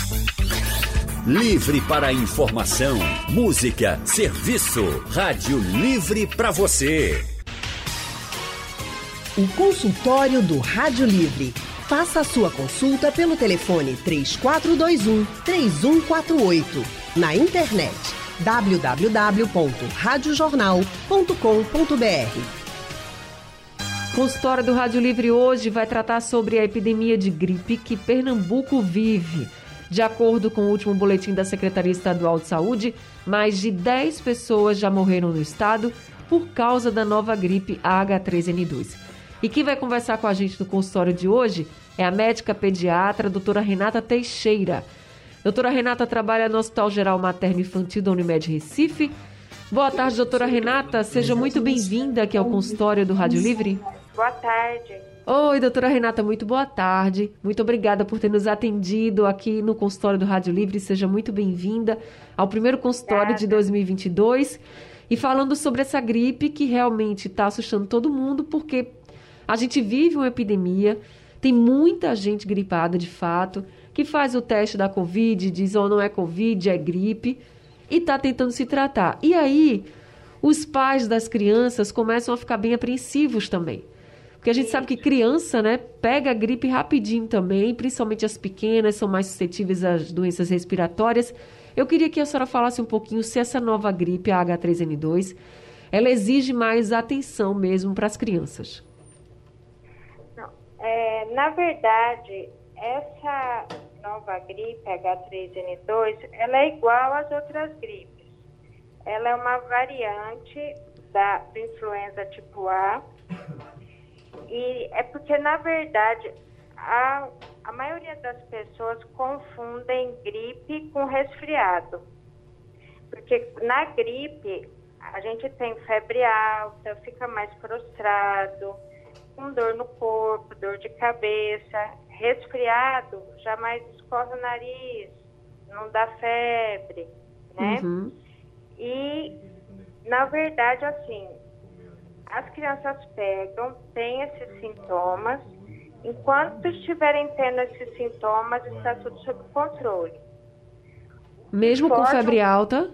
Livre para informação, música, serviço. Rádio Livre para você. O consultório do Rádio Livre. Faça a sua consulta pelo telefone 3421-3148. Na internet www.radiojornal.com.br. Consultório do Rádio Livre hoje vai tratar sobre a epidemia de gripe que Pernambuco vive. De acordo com o último boletim da Secretaria Estadual de Saúde, mais de 10 pessoas já morreram no estado por causa da nova gripe H3N2. E quem vai conversar com a gente no consultório de hoje é a médica pediatra, doutora Renata Teixeira. Doutora Renata trabalha no Hospital Geral Materno Infantil da Unimed Recife. Boa tarde, doutora Renata. Seja muito bem-vinda aqui ao consultório do Rádio Livre. Boa tarde. Oi, doutora Renata, muito boa tarde. Muito obrigada por ter nos atendido aqui no consultório do Rádio Livre. Seja muito bem-vinda ao primeiro consultório de 2022. E falando sobre essa gripe que realmente está assustando todo mundo, porque a gente vive uma epidemia, tem muita gente gripada de fato, que faz o teste da Covid, diz, não é Covid, é gripe, e está tentando se tratar. E aí, os pais das crianças começam a ficar bem apreensivos também. Porque a gente sabe que criança, né, pega a gripe rapidinho também, principalmente as pequenas, são mais suscetíveis às doenças respiratórias. Eu queria que a senhora falasse um pouquinho se essa nova gripe, a H3N2, ela exige mais atenção mesmo para as crianças. Na verdade, essa nova gripe H3N2, ela é igual às outras gripes. Ela é uma variante da influenza tipo A. E é porque, na verdade, a maioria das pessoas confundem gripe com resfriado. Porque na gripe, a gente tem febre alta, fica mais prostrado, com dor no corpo, dor de cabeça. Resfriado, jamais escorre o nariz, não dá febre, né? Uhum. E, na verdade, assim, as crianças pegam, têm esses sintomas. Enquanto estiverem tendo esses sintomas, está tudo sob controle. Mesmo com febre alta?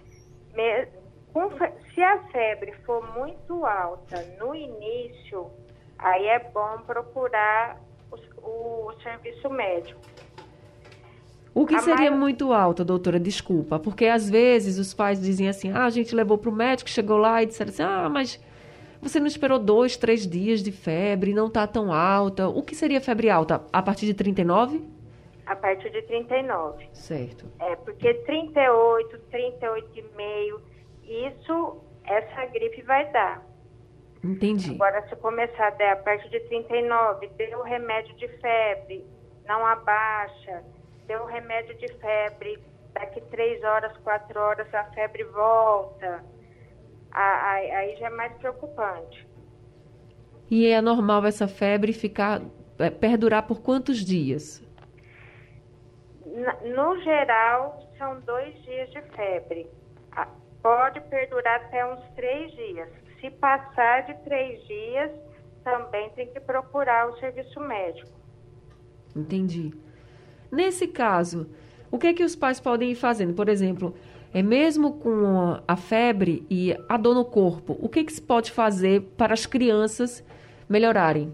Se a febre for muito alta no início, aí é bom procurar o serviço médico. O que seria muito alta, doutora? Desculpa, porque às vezes os pais dizem assim, a gente levou para o médico, chegou lá e disseram assim, mas você não esperou 2, 3 dias de febre, não está tão alta. O que seria febre alta? A partir de 39? A partir de 39. Certo. Porque 38, 38,5, essa gripe vai dar. Entendi. Agora, se começar a dar a partir de 39, deu remédio de febre, não abaixa, deu remédio de febre, daqui 3 horas, 4 horas a febre volta, aí já é mais preocupante. E é normal essa febre perdurar por quantos dias? No geral, são 2 dias de febre. Pode perdurar até uns 3 dias. Se passar de 3 dias, também tem que procurar o serviço médico. Entendi. Nesse caso, o que é que os pais podem ir fazendo? Por exemplo, mesmo com a febre e a dor no corpo, o que se pode fazer para as crianças melhorarem?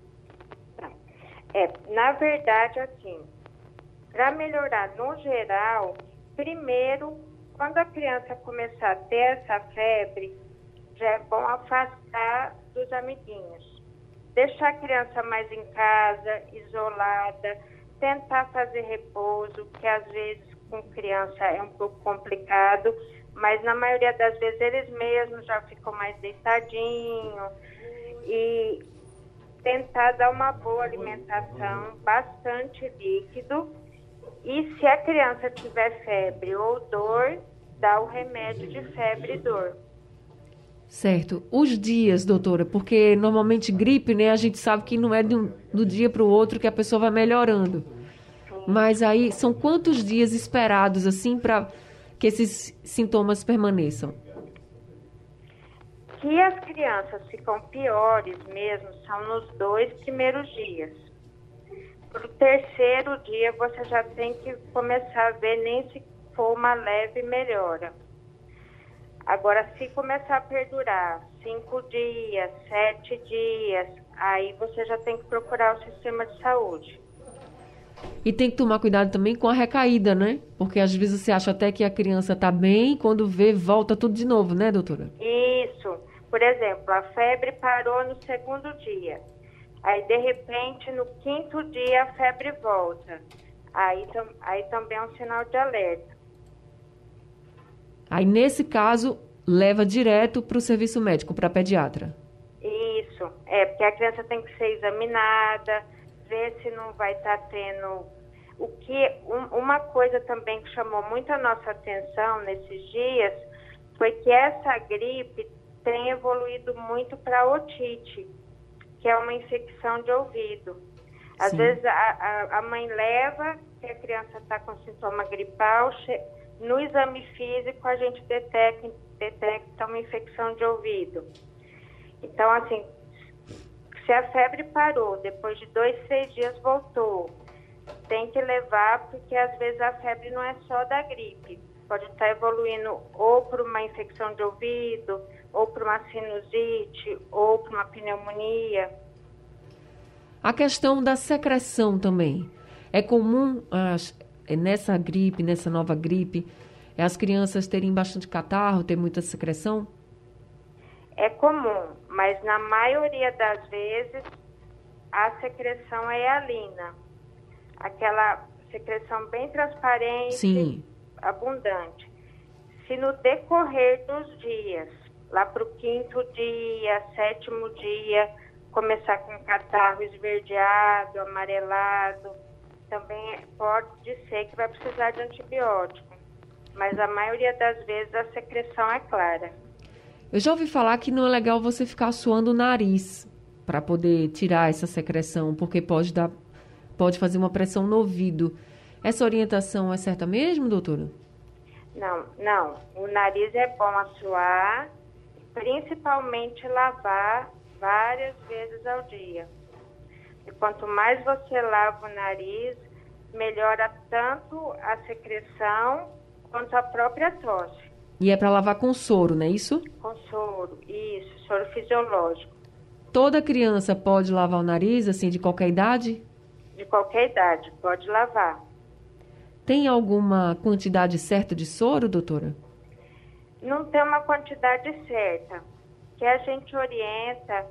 Na verdade, assim, para melhorar no geral, primeiro, quando a criança começar a ter essa febre, já é bom afastar dos amiguinhos. Deixar a criança mais em casa, isolada, tentar fazer repouso, que às vezes com criança é um pouco complicado, mas na maioria das vezes eles mesmos já ficam mais deitadinhos. E tentar dar uma boa alimentação, bastante líquido. E se a criança tiver febre ou dor, dá o remédio de febre e dor. Certo. Os dias, doutora, porque normalmente gripe, né, a gente sabe que não é do dia para o outro que a pessoa vai melhorando. Sim. Mas aí, são quantos dias esperados, assim, para que esses sintomas permaneçam? Que as crianças ficam piores mesmo são nos 2 primeiros dias. Para o terceiro dia, você já tem que começar a ver, nem se for uma leve melhora. Agora, se começar a perdurar 5 dias, 7 dias, aí você já tem que procurar o sistema de saúde. E tem que tomar cuidado também com a recaída, né? Porque às vezes você acha até que a criança está bem, quando vê, volta tudo de novo, né, doutora? Isso. Por exemplo, a febre parou no segundo dia. Aí, de repente, no 5º dia, a febre volta. Aí também é um sinal de alerta. Aí, nesse caso, leva direto para o serviço médico, para a pediatra. Isso. Porque a criança tem que ser examinada, ver se não vai estar tendo... Uma coisa também que chamou muito a nossa atenção nesses dias foi que essa gripe tem evoluído muito para a otite, que é uma infecção de ouvido. Às vezes a mãe leva que a criança está com sintoma gripal, no exame físico a gente detecta uma infecção de ouvido. Então, assim, se a febre parou, depois de 2, 3 dias voltou, tem que levar, porque às vezes a febre não é só da gripe. Pode estar evoluindo ou para uma infecção de ouvido, ou para uma sinusite, ou para uma pneumonia. A questão da secreção também. É comum nessa gripe, nessa nova gripe, as crianças terem bastante catarro, ter muita secreção? É comum, mas na maioria das vezes a secreção é hialina. Aquela secreção bem transparente, sim, abundante. Se no decorrer dos dias, lá para o 5º dia, 7º dia, começar com catarro esverdeado, amarelado, também pode ser que vai precisar de antibiótico. Mas a maioria das vezes a secreção é clara. Eu já ouvi falar que não é legal você ficar suando o nariz para poder tirar essa secreção, porque pode fazer uma pressão no ouvido. Essa orientação é certa mesmo, doutora? Não. O nariz é bom assoar, principalmente lavar várias vezes ao dia. E quanto mais você lava o nariz, melhora tanto a secreção quanto a própria tosse. E é para lavar com soro, não é isso? Com soro, isso, soro fisiológico. Toda criança pode lavar o nariz, assim, de qualquer idade? De qualquer idade, pode lavar. Tem alguma quantidade certa de soro, doutora? Não tem uma quantidade certa. O que a gente orienta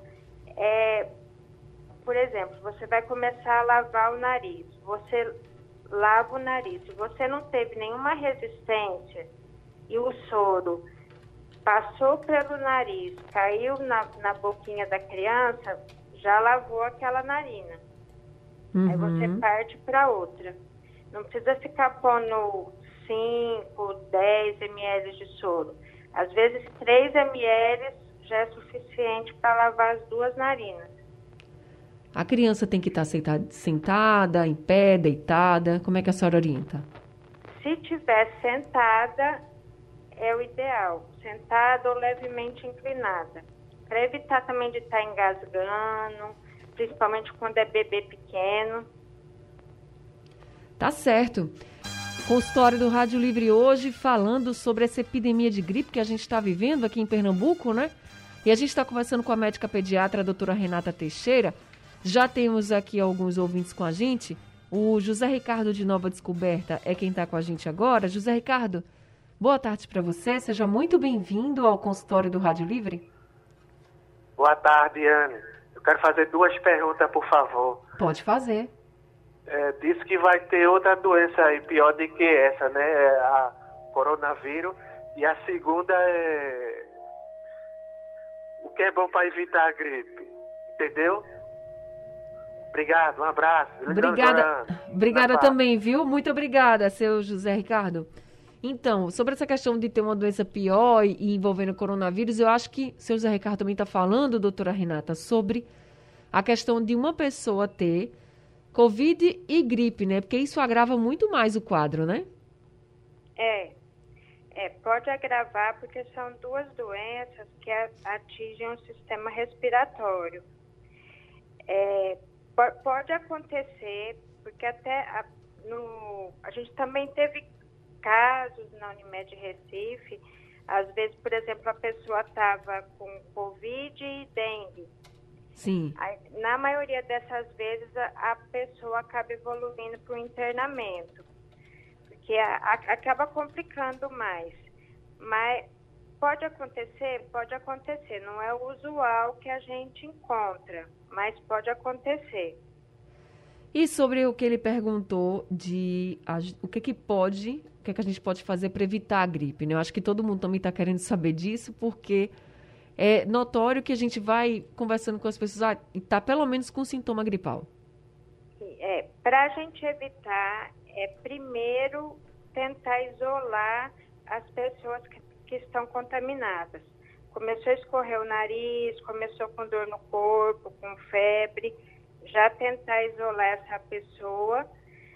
por exemplo, você vai começar a lavar o nariz. Você lava o nariz. Se você não teve nenhuma resistência e o soro passou pelo nariz, caiu na boquinha da criança, já lavou aquela narina. Uhum. Aí você parte para outra. Não precisa ficar pondo 5, 10 ml de soro. Às vezes 3 ml já é suficiente para lavar as 2 narinas. A criança tem que estar sentada, em pé, deitada? Como é que a senhora orienta? Se estiver sentada, é o ideal. Sentada ou levemente inclinada. Para evitar também de estar engasgando, principalmente quando é bebê pequeno. Tá certo. Consultório do Rádio Livre hoje falando sobre essa epidemia de gripe que a gente está vivendo aqui em Pernambuco, né? E a gente está conversando com a médica pediatra, a doutora Renata Teixeira. Já temos aqui alguns ouvintes com a gente. O José Ricardo de Nova Descoberta é quem está com a gente agora. José Ricardo, boa tarde para você. Seja muito bem-vindo ao consultório do Rádio Livre. Boa tarde, Anne. Eu quero fazer 2 perguntas, por favor. Pode fazer. Diz que vai ter outra doença aí, pior do que essa, né? A coronavírus. E a segunda é... o que é bom para evitar a gripe? Entendeu? Obrigado, um abraço. Obrigada também, viu? Muito obrigada, seu José Ricardo. Então, sobre essa questão de ter uma doença pior e envolvendo o coronavírus, eu acho que o seu José Ricardo também está falando, doutora Renata, sobre a questão de uma pessoa ter Covid e gripe, né? Porque isso agrava muito mais o quadro, né? Pode agravar porque são 2 doenças que atingem o sistema respiratório. Pode acontecer porque a gente também teve casos na Unimed Recife, às vezes, por exemplo, a pessoa estava com Covid e dengue. Sim. Aí, na maioria dessas vezes, a pessoa acaba evoluindo para o internamento, porque acaba complicando mais. Mas pode acontecer, não é o usual que a gente encontra, mas pode acontecer. E sobre o que ele perguntou o que a gente pode fazer para evitar a gripe, né? Eu acho que todo mundo também está querendo saber disso, porque é notório que a gente vai conversando com as pessoas e está pelo menos com sintoma gripal. Para a gente evitar, primeiro tentar isolar as pessoas que estão contaminadas. Começou a escorrer o nariz, começou com dor no corpo, com febre, já tentar isolar essa pessoa,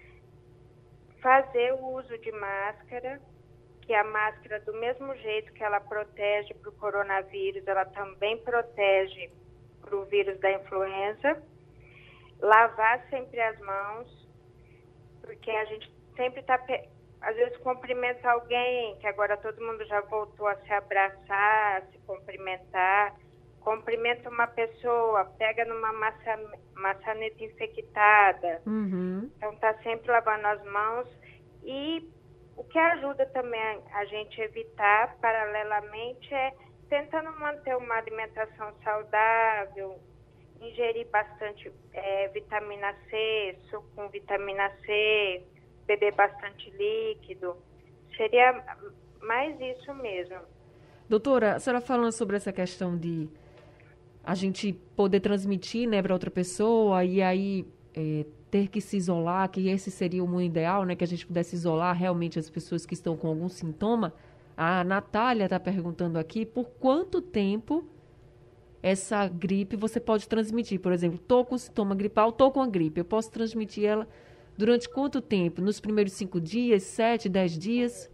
fazer o uso de máscara, que a máscara, do mesmo jeito que ela protege para o coronavírus, ela também protege para o vírus da influenza. Lavar sempre as mãos, porque a gente sempre está, às vezes, cumprimenta alguém, que agora todo mundo já voltou a se abraçar, a se cumprimentar. Cumprimenta uma pessoa, pega numa maçaneta infectada. Uhum. Então, está sempre lavando as mãos. E o que ajuda também a gente evitar, paralelamente, é tentando manter uma alimentação saudável, ingerir bastante vitamina C, suco com vitamina C, beber bastante líquido. Seria mais isso mesmo. Doutora, a senhora falando sobre essa questão de a gente poder transmitir, né, para outra pessoa e aí ter que se isolar, que esse seria o mundo ideal, né, que a gente pudesse isolar realmente as pessoas que estão com algum sintoma. A Natália está perguntando aqui por quanto tempo essa gripe você pode transmitir. Por exemplo, estou com sintoma gripal, estou com a gripe, eu posso transmitir ela durante quanto tempo? Nos primeiros 5 dias, 7, 10 dias?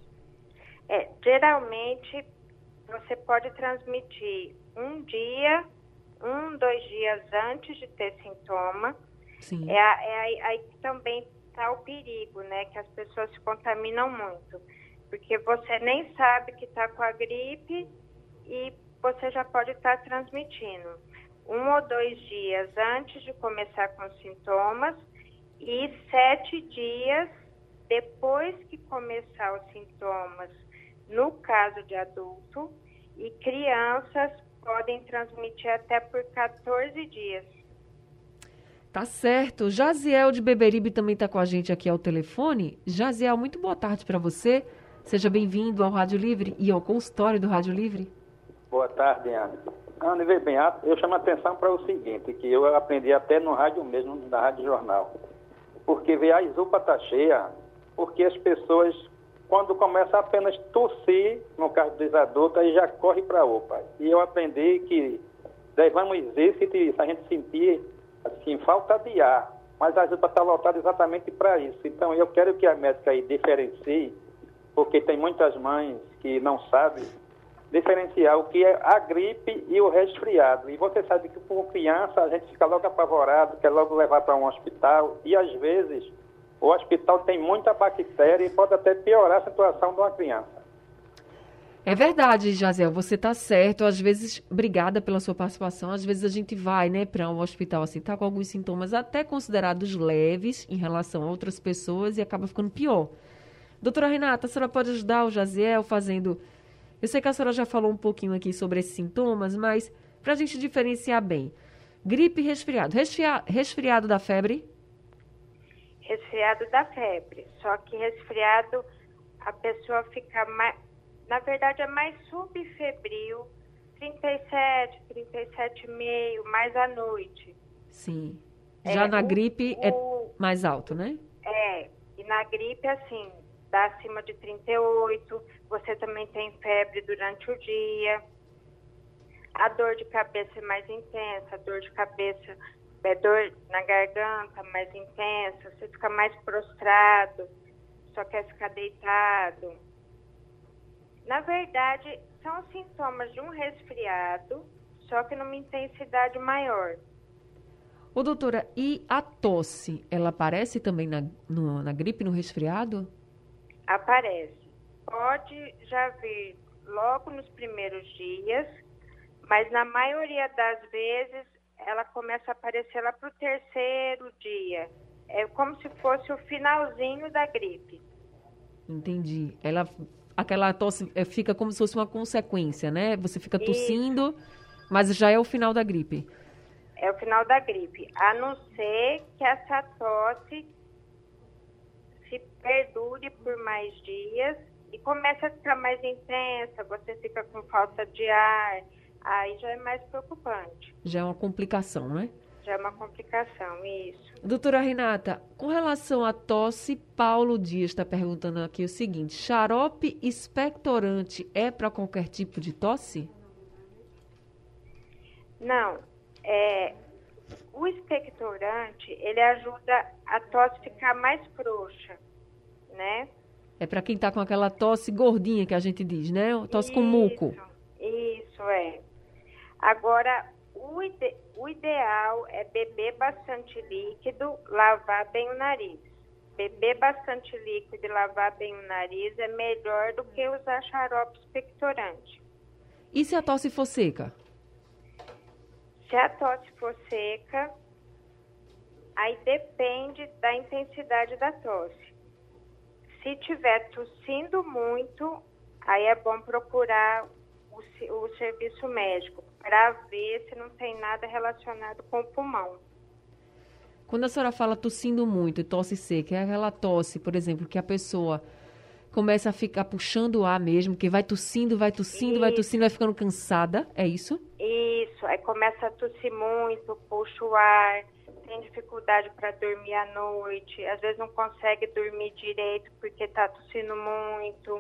Geralmente, você pode transmitir 1 dia, 2 dias antes de ter sintoma. Sim. Aí que também está o perigo, né? Que as pessoas se contaminam muito. Porque você nem sabe que está com a gripe e você já pode estar transmitindo. 1 ou 2 dias antes de começar com os sintomas e 7 dias depois que começar os sintomas, no caso de adulto, e crianças podem transmitir até por 14 dias. Tá certo. Jaziel de Beberibe também está com a gente aqui ao telefone. Jaziel, muito boa tarde para você. Seja bem-vindo ao Rádio Livre e ao consultório do Rádio Livre. Boa tarde, Ana. Ana, veja bem, eu chamo a atenção para o seguinte, que eu aprendi até no rádio mesmo, na Rádio Jornal. Porque a ISUPA está cheia, porque as pessoas, quando começam a apenas tossir, no caso dos adultos, aí já corre para a UPA. E eu aprendi que devemos ver se a gente sentir assim, falta de ar, mas a UPA está lotada exatamente para isso. Então eu quero que a médica aí diferencie, porque tem muitas mães que não sabem diferenciar o que é a gripe e o resfriado. E você sabe que com criança a gente fica logo apavorado, quer logo levar para um hospital, e às vezes o hospital tem muita bactéria e pode até piorar a situação de uma criança. É verdade, Jaziel, você está certo. Às vezes, obrigada pela sua participação, às vezes a gente vai, né, para um hospital assim, tá com alguns sintomas até considerados leves em relação a outras pessoas e acaba ficando pior. Doutora Renata, a senhora pode ajudar o Jaziel fazendo... Eu sei que a senhora já falou um pouquinho aqui sobre esses sintomas, mas para a gente diferenciar bem. Gripe e resfriado. Resfriado da febre? Resfriado da febre. Só que resfriado, a pessoa fica mais... Na verdade, é mais subfebril. 37, 37,5, mais à noite. Sim. Já na gripe é mais alto, né? E na gripe, assim... dá acima de 38, você também tem febre durante o dia, a dor de cabeça é mais intensa, a dor de cabeça é dor na garganta mais intensa, você fica mais prostrado, só quer ficar deitado. Na verdade, são sintomas de um resfriado, só que numa intensidade maior. Ô, doutora, e a tosse, ela aparece também na gripe, no resfriado? Aparece. Pode já vir logo nos primeiros dias, mas na maioria das vezes ela começa a aparecer lá para o terceiro dia. É como se fosse o finalzinho da gripe. Entendi. Aquela tosse fica como se fosse uma consequência, né? Você fica tossindo, mas já é o final da gripe. É o final da gripe, a não ser que essa tosse se perdure por mais dias e comece a ficar mais intensa, você fica com falta de ar, aí já é mais preocupante. Já é uma complicação, né? Já é uma complicação, isso. Doutora Renata, com relação à tosse, Paulo Dias está perguntando aqui o seguinte: xarope expectorante é para qualquer tipo de tosse? Não. O expectorante, ele ajuda a tosse ficar mais frouxa, né? É para quem está com aquela tosse gordinha que a gente diz, né? Tosse com muco. Isso, é. Agora, o ideal é beber bastante líquido, lavar bem o nariz. Beber bastante líquido e lavar bem o nariz é melhor do que usar xarope expectorante. E se a tosse for seca? Se a tosse for seca, aí depende da intensidade da tosse. Se estiver tossindo muito, aí é bom procurar o serviço médico para ver se não tem nada relacionado com o pulmão. Quando a senhora fala tossindo muito e tosse seca, é aquela tosse, por exemplo, que a pessoa começa a ficar puxando o ar mesmo, que vai tossindo, vai ficando cansada, é isso? Isso, aí começa a tossir muito, puxa o ar, tem dificuldade para dormir à noite, às vezes não consegue dormir direito porque está tossindo muito.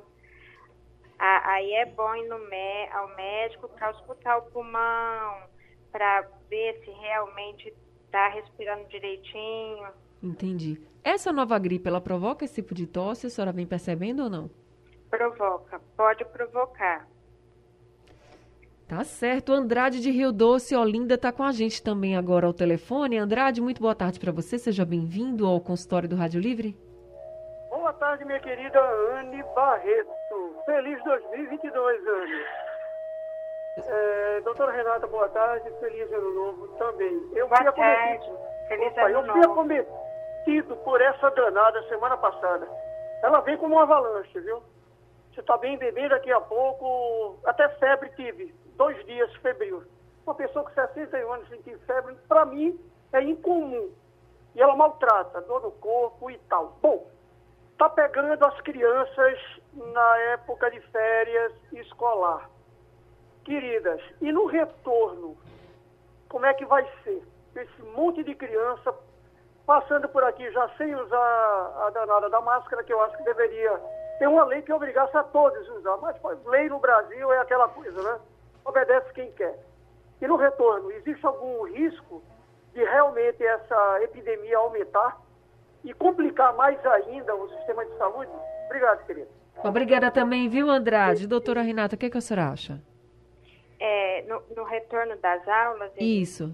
Aí é bom ir ao médico para escutar o pulmão, para ver se realmente está respirando direitinho. Entendi. Essa nova gripe, ela provoca esse tipo de tosse? A senhora vem percebendo ou não? Provoca, pode provocar. Tá certo. Andrade de Rio Doce, Olinda, está com a gente também agora ao telefone. Andrade, muito boa tarde para você. Seja bem-vindo ao consultório do Rádio Livre. Boa tarde, minha querida Anne Barreto. Feliz 2022, Anne. Doutora Renata, boa tarde. Feliz Ano Novo também. Boa tarde. Feliz Ano Novo. Eu fui acometido por essa danada semana passada. Ela vem como uma avalanche, viu? Você está bem bebendo daqui a pouco. Até febre tive. 2 dias febril. Uma pessoa com 61 anos sentir febre, para mim, é incomum. E ela maltrata, dor no corpo e tal. Bom, está pegando as crianças na época de férias escolar. Queridas, e no retorno, como é que vai ser? Esse monte de criança passando por aqui já sem usar a danada da máscara, que eu acho que deveria ter uma lei que obrigasse a todos a usar. Mas lei no Brasil é aquela coisa, né? Obedece quem quer. E no retorno, existe algum risco de realmente essa epidemia aumentar e complicar mais ainda o sistema de saúde? Obrigado, querida. Obrigada também, viu, Andrade? Doutora Renata, o que a senhora acha? No retorno das aulas... Isso.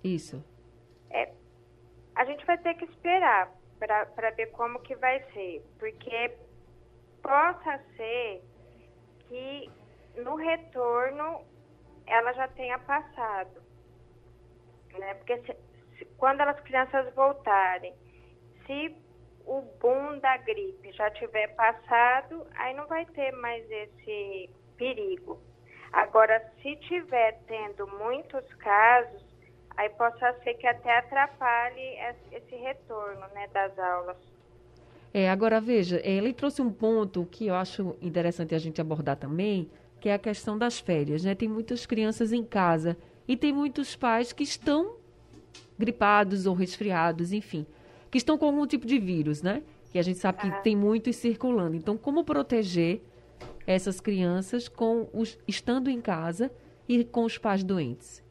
A gente vai ter que esperar para ver como que vai ser, porque possa ser que no retorno ela já tenha passado, né? Porque quando as crianças voltarem, se o boom da gripe já tiver passado, aí não vai ter mais esse perigo. Agora, se tiver tendo muitos casos, aí possa ser que até atrapalhe esse retorno, né, das aulas. Agora veja, ele trouxe um ponto que eu acho interessante a gente abordar também, que é a questão das férias, né? Tem muitas crianças em casa e tem muitos pais que estão gripados ou resfriados, enfim, que estão com algum tipo de vírus, né? Que a gente sabe que tem muitos circulando. Então, como proteger essas crianças estando em casa e com os pais doentes?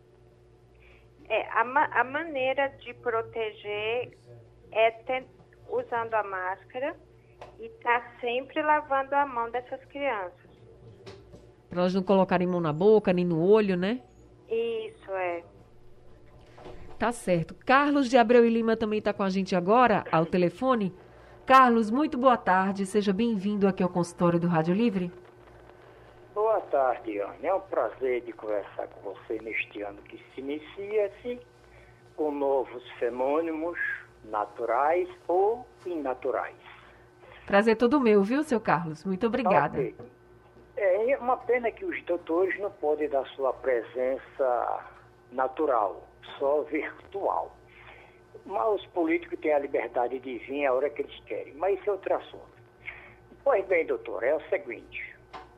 A maneira de proteger é usando a máscara e tá sempre lavando a mão dessas crianças. Para elas não colocarem mão na boca, nem no olho, né? Isso, Tá certo. Carlos de Abreu e Lima também está com a gente agora, ao telefone. Carlos, muito boa tarde. Seja bem-vindo aqui ao consultório do Rádio Livre. Boa tarde, Ana. É um prazer de conversar com você neste ano que se inicia-se com novos fenômenos naturais ou inaturais. Prazer todo meu, viu, seu Carlos? Muito obrigada. Okay. É uma pena que os doutores não podem dar sua presença natural, só virtual. Mas os políticos têm a liberdade de vir a hora que eles querem. Mas isso é outro assunto. Pois bem, doutor, é o seguinte.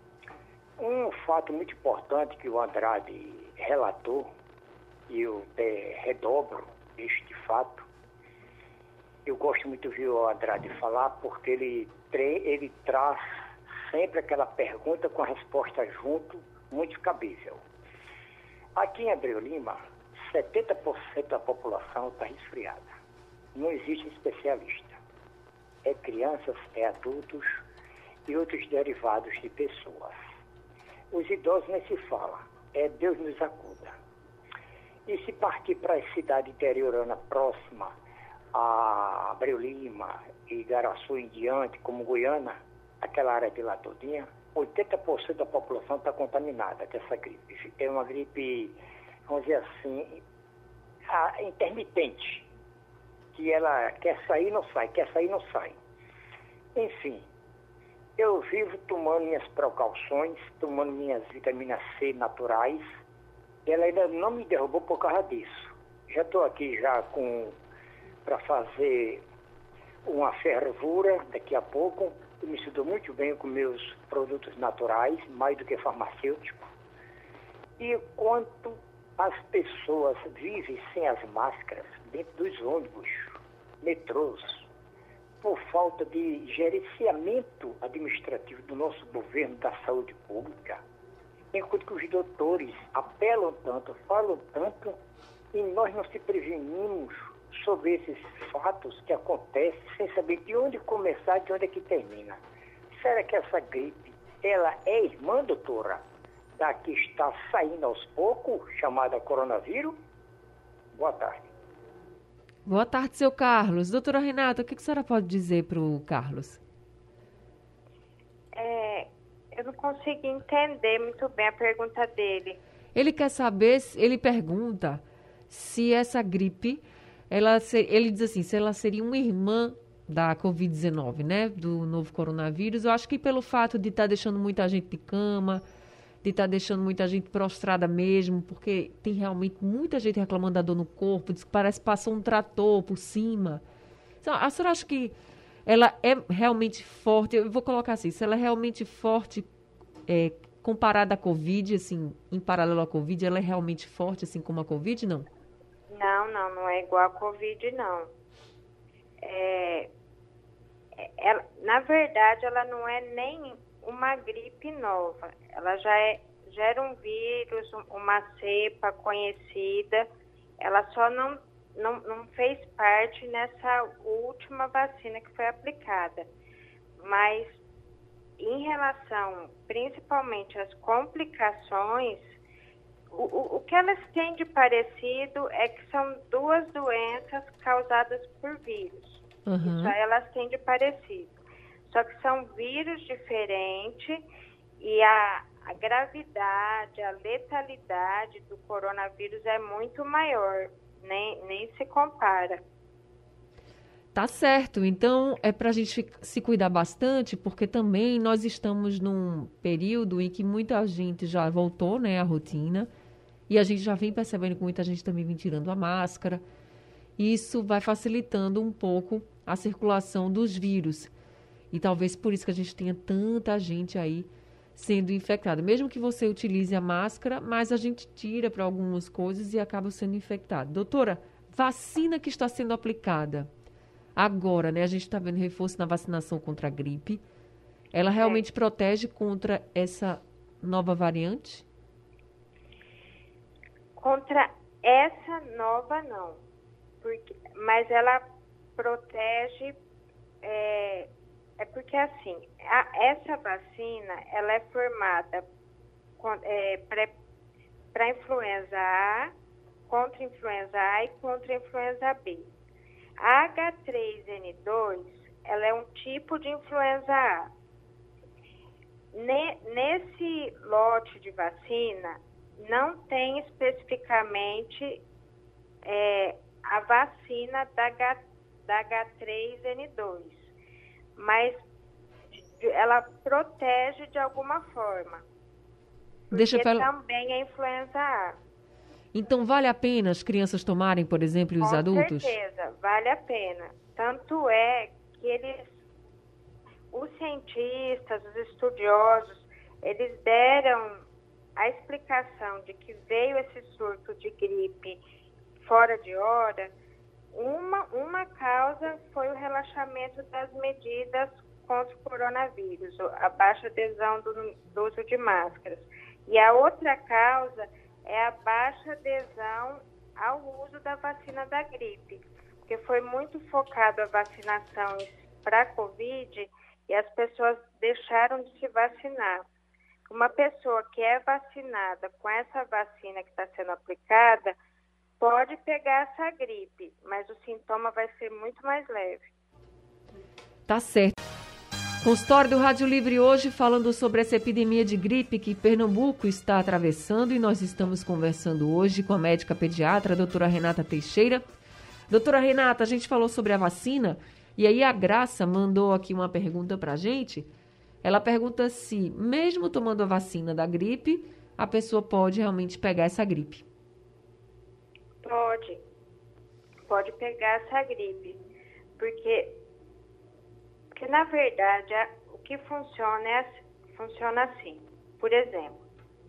Um fato muito importante que o Andrade relatou, e eu redobro este fato. Eu gosto muito de ouvir o Andrade falar porque ele traz sempre aquela pergunta com a resposta junto, muito cabível. Aqui em Abreu Lima, 70% da população está resfriada. Não existe especialista. É crianças, é adultos e outros derivados de pessoas. Os idosos nem se fala. É Deus nos acuda. E se partir para a cidade interiorana próxima a Abreu Lima e Igaraçu em diante, como Goiânia, aquela área de lá todinha, 80% da população está contaminada dessa gripe. É uma gripe, vamos dizer assim, intermitente, que ela quer sair, não sai, quer sair, não sai. Enfim, eu vivo tomando minhas precauções, tomando minhas vitaminas C naturais, e ela ainda não me derrubou por causa disso. Já estou aqui para fazer uma fervura daqui a pouco. Eu me sinto muito bem com meus produtos naturais, mais do que farmacêutico. E quanto as pessoas vivem sem as máscaras dentro dos ônibus, metrôs, por falta de gerenciamento administrativo do nosso governo da saúde pública, enquanto que os doutores apelam tanto, falam tanto, e nós não se prevenimos sobre esses fatos que acontecem sem saber de onde começar, de onde é que termina. Será que essa gripe, ela é irmã, doutora, da que está saindo aos poucos, chamada coronavírus? Boa tarde. Boa tarde, seu Carlos. Doutora Renata, o que a senhora pode dizer para o Carlos? Eu não consegui entender muito bem a pergunta dele. Ele quer saber, ele pergunta se essa gripe, ele diz assim, se ela seria uma irmã da Covid-19, né, do novo coronavírus. Eu acho que pelo fato de estar deixando muita gente de cama, de estar deixando muita gente prostrada mesmo, porque tem realmente muita gente reclamando da dor no corpo, diz que parece que passou um trator por cima. Então, a senhora acha que ela é realmente forte? Eu vou colocar assim, se ela é realmente forte comparada à Covid, assim, em paralelo à Covid, ela é realmente forte, assim como a Covid, não? Não é igual a Covid, não. Na verdade, ela não é nem uma gripe nova. Ela já era um vírus, uma cepa conhecida. Ela só não fez parte nessa última vacina que foi aplicada. Mas, em relação, principalmente, às complicações, o que elas têm de parecido é que são duas doenças causadas por vírus. Uhum. Isso aí elas têm de parecido. Só que são vírus diferentes e a gravidade, a letalidade do coronavírus é muito maior. Nem se compara. Tá certo. Então, é para a gente se cuidar bastante, porque também nós estamos num período em que muita gente já voltou, né, à rotina, e a gente já vem percebendo que muita gente também vem tirando a máscara. Isso vai facilitando um pouco a circulação dos vírus. E talvez por isso que a gente tenha tanta gente aí sendo infectada. Mesmo que você utilize a máscara, mas a gente tira para algumas coisas e acaba sendo infectado. Doutora, vacina que está sendo aplicada agora, né? A gente está vendo reforço na vacinação contra a gripe. Ela realmente protege contra essa nova variante? Contra essa nova, não. Mas ela protege... porque, assim, essa vacina, ela é formada para influenza A, contra a influenza A e contra a influenza B. A H3N2, ela é um tipo de influenza A. Nesse lote de vacina, não tem especificamente a vacina da H3N2, mas ela protege de alguma forma, porque também é influenza A. Então, vale a pena as crianças tomarem, por exemplo, e os adultos? Com certeza, vale a pena. Tanto é que os cientistas, os estudiosos, eles deram a explicação de que veio esse surto de gripe fora de hora. Uma causa foi o relaxamento das medidas contra o coronavírus, a baixa adesão do uso de máscaras. E a outra causa é a baixa adesão ao uso da vacina da gripe, porque foi muito focado a vacinação para a Covid e as pessoas deixaram de se vacinar. Uma pessoa que é vacinada com essa vacina que está sendo aplicada pode pegar essa gripe, mas o sintoma vai ser muito mais leve. Tá certo. Consultório do Rádio Livre hoje falando sobre essa epidemia de gripe que Pernambuco está atravessando, e nós estamos conversando hoje com a médica pediatra, a doutora Renata Teixeira. Doutora Renata, a gente falou sobre a vacina e aí a Graça mandou aqui uma pergunta pra gente. Ela pergunta se, mesmo tomando a vacina da gripe, a pessoa pode realmente pegar essa gripe. Pode pegar essa gripe, porque na verdade o que funciona assim. Por exemplo,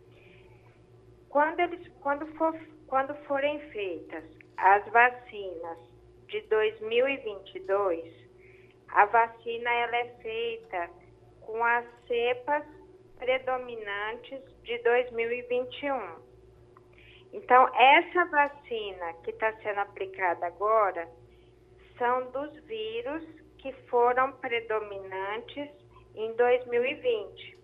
quando forem feitas as vacinas de 2022, a vacina ela é feita com as cepas predominantes de 2021. Então, essa vacina que está sendo aplicada agora são dos vírus que foram predominantes em 2020.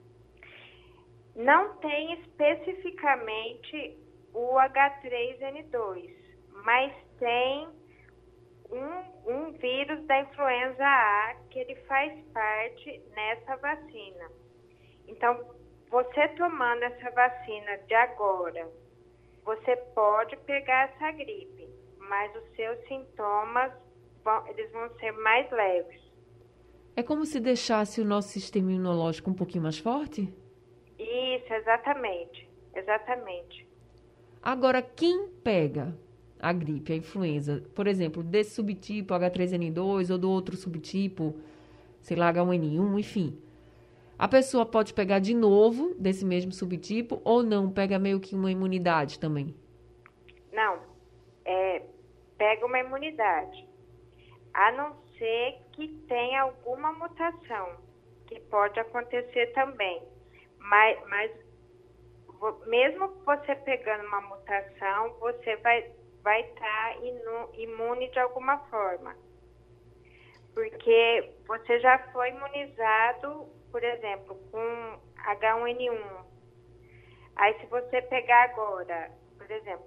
Não tem especificamente o H3N2, mas tem um vírus da influenza A que ele faz parte nessa vacina. Então, você tomando essa vacina de agora, você pode pegar essa gripe, mas os seus sintomas eles vão ser mais leves. É como se deixasse o nosso sistema imunológico um pouquinho mais forte? Isso, exatamente. Agora, quem pega a gripe, a influenza, por exemplo, desse subtipo H3N2 ou do outro subtipo, sei lá, H1N1, enfim, a pessoa pode pegar de novo desse mesmo subtipo ou não? Pega meio que uma imunidade também? Não, pega uma imunidade, a não ser que tenha alguma mutação, que pode acontecer também. Mas mesmo você pegando uma mutação, você vai estar imune de alguma forma. Porque você já foi imunizado, por exemplo, com H1N1. Aí se você pegar agora, por exemplo,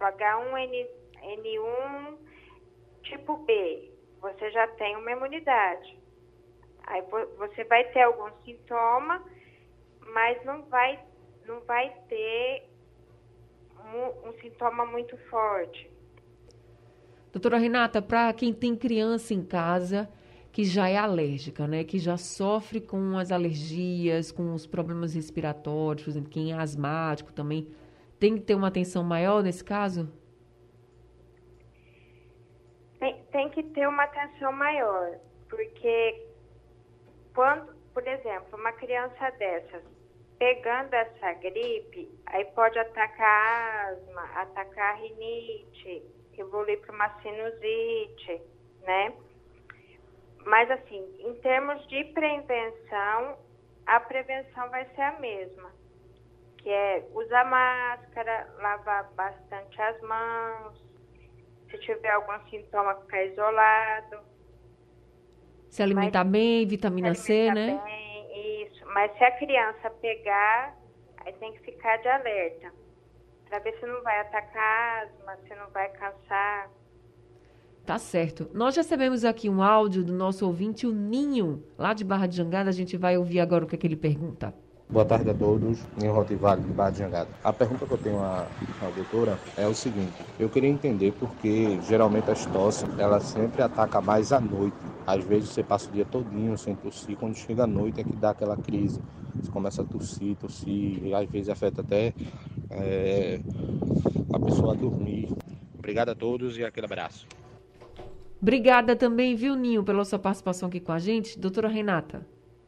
H1N1 tipo B, você já tem uma imunidade. Aí você vai ter algum sintoma, mas não vai ter um sintoma muito forte. Doutora Renata, para quem tem criança em casa que já é alérgica, né, que já sofre com as alergias, com os problemas respiratórios, por exemplo, quem é asmático também, tem que ter uma atenção maior nesse caso? Tem que ter uma atenção maior, porque quando, por exemplo, uma criança dessas pegando essa gripe, aí pode atacar asma, atacar rinite, evoluir para uma sinusite, né? Mas assim, em termos de prevenção, a prevenção vai ser a mesma, que é usar máscara, lavar bastante as mãos, se tiver algum sintoma, ficar isolado. Se alimentar bem, vitamina C, né? Bem, isso. Mas se a criança pegar, aí tem que ficar de alerta. para ver se não vai atacar asma, se não vai cansar. Tá certo. Nós recebemos aqui um áudio do nosso ouvinte, o Ninho, lá de Barra de Jangada. A gente vai ouvir agora o que ele pergunta. Boa tarde a todos, Ninho Rotivale, de Barra de Jangada. A pergunta que eu tenho à doutora é o seguinte: eu queria entender porque geralmente as tosses, ela sempre ataca mais à noite. Às vezes você passa o dia todinho sem tossir, quando chega à noite é que dá aquela crise. Você começa a tossir, e às vezes afeta até a pessoa a dormir. Obrigado a todos e aquele abraço. Obrigada também, viu, Ninho, pela sua participação aqui com a gente. Doutora Renata.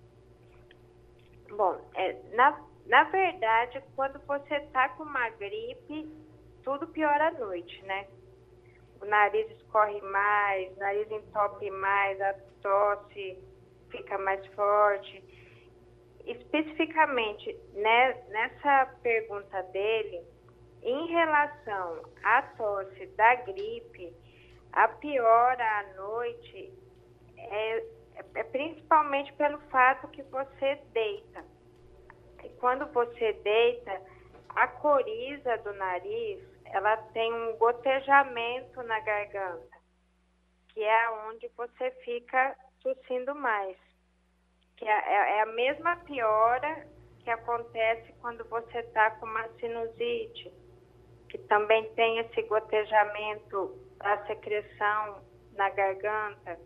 Bom, na verdade, quando você está com uma gripe, tudo piora à noite, né? O nariz escorre mais, o nariz entope mais, a tosse fica mais forte. Especificamente, né, nessa pergunta dele, em relação à tosse da gripe, a piora à noite é principalmente pelo fato que você deita. E quando você deita, a coriza do nariz, ela tem um gotejamento na garganta, que é onde você fica tossindo mais. Que é a mesma piora que acontece quando você está com uma sinusite, que também tem esse gotejamento da secreção na garganta.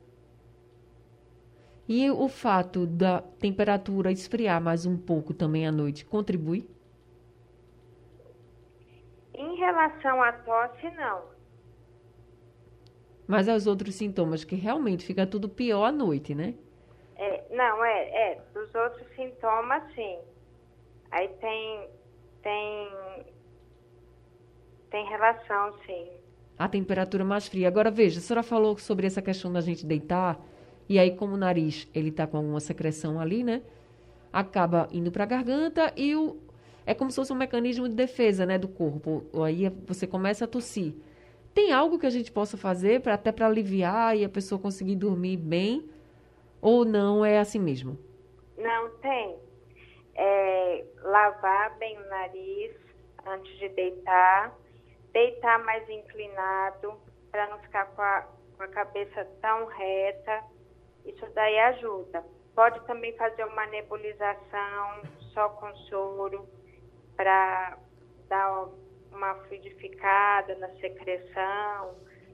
E o fato da temperatura esfriar mais um pouco também à noite contribui? Em relação à tosse, não. Mas aos outros sintomas, que realmente fica tudo pior à noite, né? Dos outros sintomas, sim. Aí tem relação, sim. A temperatura mais fria. Agora, veja, a senhora falou sobre essa questão da gente deitar, e aí como o nariz, ele tá com alguma secreção ali, né? Acaba indo para a garganta e é como se fosse um mecanismo de defesa, né, do corpo. Aí você começa a tossir. Tem algo que a gente possa fazer até para aliviar e a pessoa conseguir dormir bem? Ou não é assim mesmo? Não, tem. Lavar bem o nariz antes de deitar mais inclinado, para não ficar com a cabeça tão reta. Isso daí ajuda. Pode também fazer uma nebulização só com soro, para dar uma fluidificada na secreção.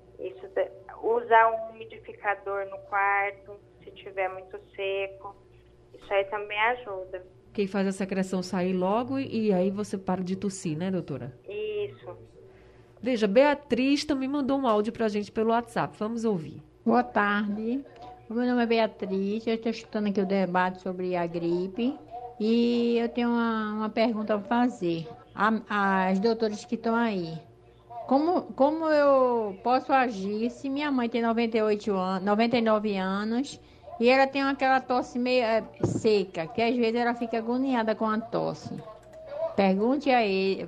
Usar um umidificador no quarto, se tiver muito seco. Isso aí também ajuda. Quem faz a secreção sair logo e aí você para de tossir, né, doutora? Isso. Veja, Beatriz também mandou um áudio pra gente pelo WhatsApp. Vamos ouvir. Boa tarde. O meu nome é Beatriz. Eu estou escutando aqui o debate sobre a gripe. E eu tenho uma pergunta para fazer. As doutoras que estão aí. Como eu posso agir se minha mãe tem 99 anos e ela tem aquela tosse meio seca, que às vezes ela fica agoniada com a tosse? Pergunte a ele,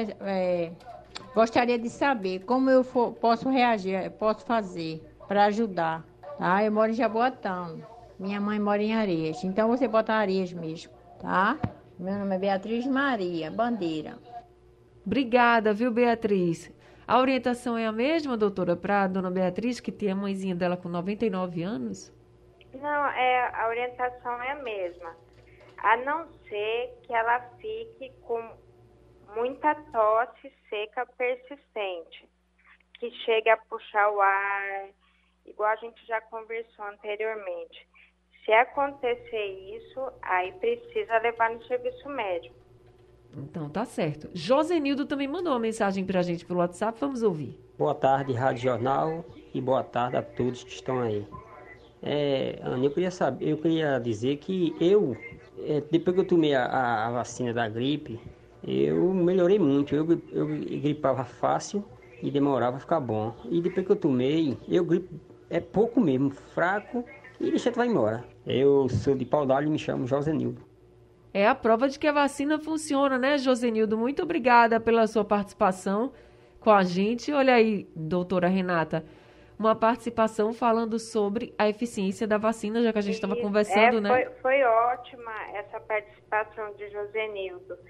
gostaria de saber como eu posso reagir, posso fazer para ajudar. Tá? Eu moro em Jaboatão, minha mãe mora em Areias, então você bota Areias mesmo, tá? Meu nome é Beatriz Maria Bandeira. Obrigada, viu, Beatriz? A orientação é a mesma, doutora, para a dona Beatriz, que tem a mãezinha dela com 99 anos? Não, a orientação é a mesma. A não ser que ela fique com muita tosse seca persistente, que chegue a puxar o ar, igual a gente já conversou anteriormente. Se acontecer isso, aí precisa levar no serviço médico. Então, tá certo. Josenildo também mandou uma mensagem pra gente pelo WhatsApp. Vamos ouvir. Boa tarde, Rádio Jornal, e boa tarde a todos que estão aí. Ana, eu queria dizer que depois que eu tomei a vacina da gripe, eu melhorei muito. Eu gripava fácil e demorava a ficar bom. E depois que eu tomei, eu gripo pouco mesmo, fraco, e deixa vai embora. Eu sou de Pau d'Alho e me chamo Josenildo. É a prova de que a vacina funciona, né, Josenildo? Muito obrigada pela sua participação com a gente. Olha aí, doutora Renata, uma participação falando sobre a eficiência da vacina, já que a gente estava conversando, né? Foi ótima essa participação de Josenildo.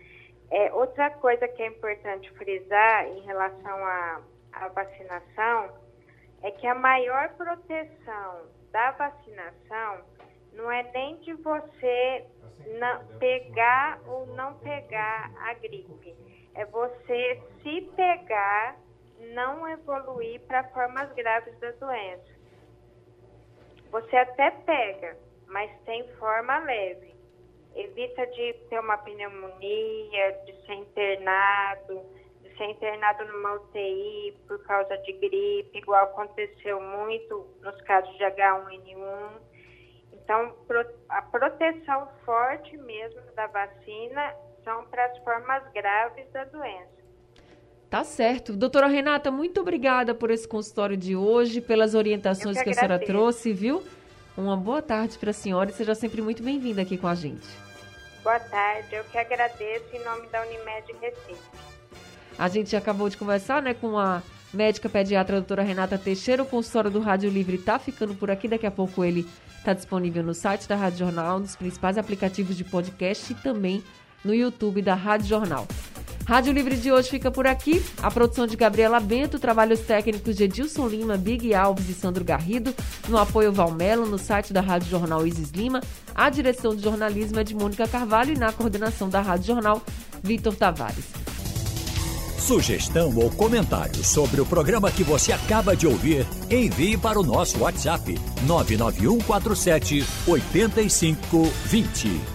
Outra coisa que é importante frisar em relação à vacinação é que a maior proteção da vacinação não é nem de você pegar ou não pegar a gripe. É você, se pegar, não evoluir para formas graves da doença. Você até pega, mas tem forma leve. Evita de ter uma pneumonia, de ser internado numa UTI por causa de gripe, igual aconteceu muito nos casos de H1N1. Então, a proteção forte mesmo da vacina são para as formas graves da doença. Tá certo. Doutora Renata, muito obrigada por esse consultório de hoje, pelas orientações que a senhora trouxe, viu? Uma boa tarde para a senhora e seja sempre muito bem-vinda aqui com a gente. Boa tarde, eu que agradeço em nome da Unimed Recife. A gente acabou de conversar, com a médica pediatra a doutora Renata Teixeira. O consultório do Rádio Livre está ficando por aqui. Daqui a pouco ele está disponível no site da Rádio Jornal, nos principais aplicativos de podcast e também no YouTube da Rádio Jornal. Rádio Livre de hoje fica por aqui. A produção de Gabriela Bento, trabalhos técnicos de Edilson Lima, Big Alves e Sandro Garrido, no apoio Valmelo, no site da Rádio Jornal Isis Lima, a direção de jornalismo é de Mônica Carvalho e na coordenação da Rádio Jornal, Vitor Tavares. Sugestão ou comentário sobre o programa que você acaba de ouvir, envie para o nosso WhatsApp 99147 8520.